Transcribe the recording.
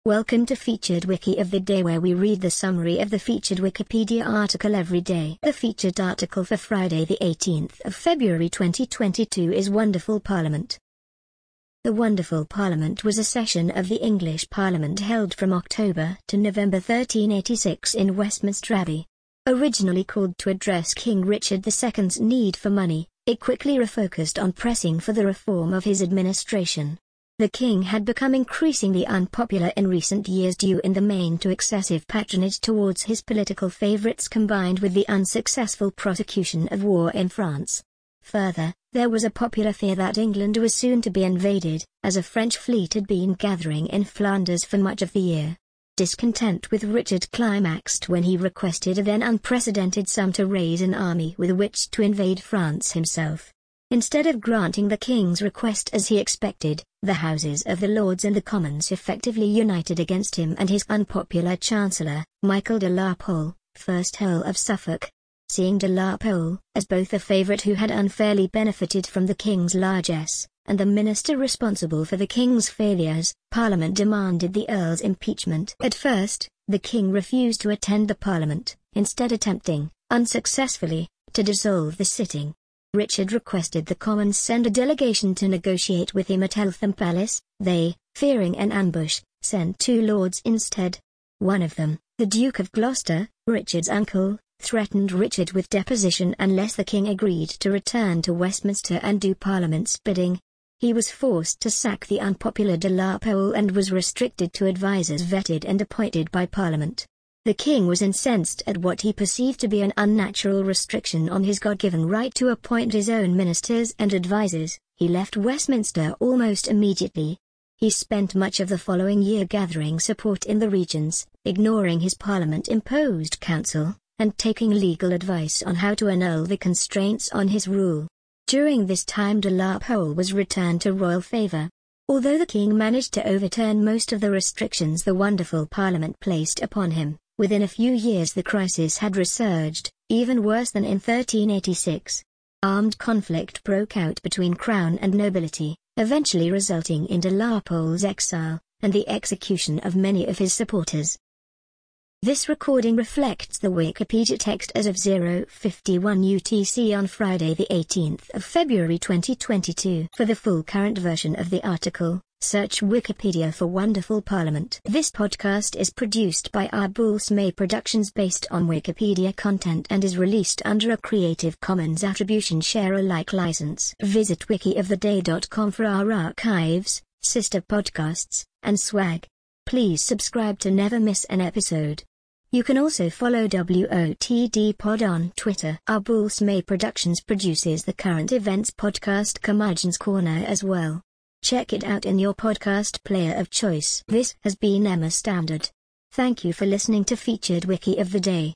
Welcome to Featured Wiki of the Day, where we read the summary of the featured Wikipedia article every day. The featured article for Friday the 18th of February 2022 is Wonderful Parliament. The Wonderful Parliament was a session of the English Parliament held from October to November 1386 in Westminster Abbey. Originally called to address King Richard II's need for money, it quickly refocused on pressing for the reform of his administration. The king had become increasingly unpopular in recent years due in the main to excessive patronage towards his political favorites combined with the unsuccessful prosecution of war in France. Further, there was a popular fear that England was soon to be invaded, as a French fleet had been gathering in Flanders for much of the year. Discontent with Richard climaxed when he requested a then unprecedented sum to raise an army with which to invade France himself. Instead of granting the king's request as he expected, the Houses of the Lords and the Commons effectively united against him and his unpopular Chancellor, Michael de la Pole, 1st Earl of Suffolk. Seeing de la Pole as both a favourite who had unfairly benefited from the king's largesse, and the minister responsible for the king's failures, Parliament demanded the Earl's impeachment. At first, the king refused to attend the Parliament, instead attempting, unsuccessfully, to dissolve the sitting. Richard requested the Commons send a delegation to negotiate with him at Eltham Palace. They, fearing an ambush, sent 2 lords instead. One of them, the Duke of Gloucester, Richard's uncle, threatened Richard with deposition unless the king agreed to return to Westminster and do Parliament's bidding. He was forced to sack the unpopular de la Pole and was restricted to advisers vetted and appointed by Parliament. The king was incensed at what he perceived to be an unnatural restriction on his God-given right to appoint his own ministers and advisers. He left Westminster almost immediately. He spent much of the following year gathering support in the regions, ignoring his Parliament-imposed council, and taking legal advice on how to annul the constraints on his rule. During this time de la Pole was returned to royal favour. Although the king managed to overturn most of the restrictions the Wonderful Parliament placed upon him, within a few years the crisis had resurged, even worse than in 1386. Armed conflict broke out between crown and nobility, eventually resulting in de la Pole's exile, and the execution of many of his supporters. This recording reflects the Wikipedia text as of 0:51 UTC on Friday the 18th of February 2022. For the full current version of the article, search Wikipedia for Wonderful Parliament. This podcast is produced by Arbulse May Productions based on Wikipedia content and is released under a Creative Commons Attribution Share Alike license. Visit wikioftheday.com for our archives, sister podcasts, and swag. Please subscribe to never miss an episode. You can also follow WOTD Pod on Twitter. Arbulse May Productions produces the current events podcast Curmudgeon's Corner as well. Check it out in your podcast player of choice. This has been Emma Standard. Thank you for listening to Featured Wiki of the Day.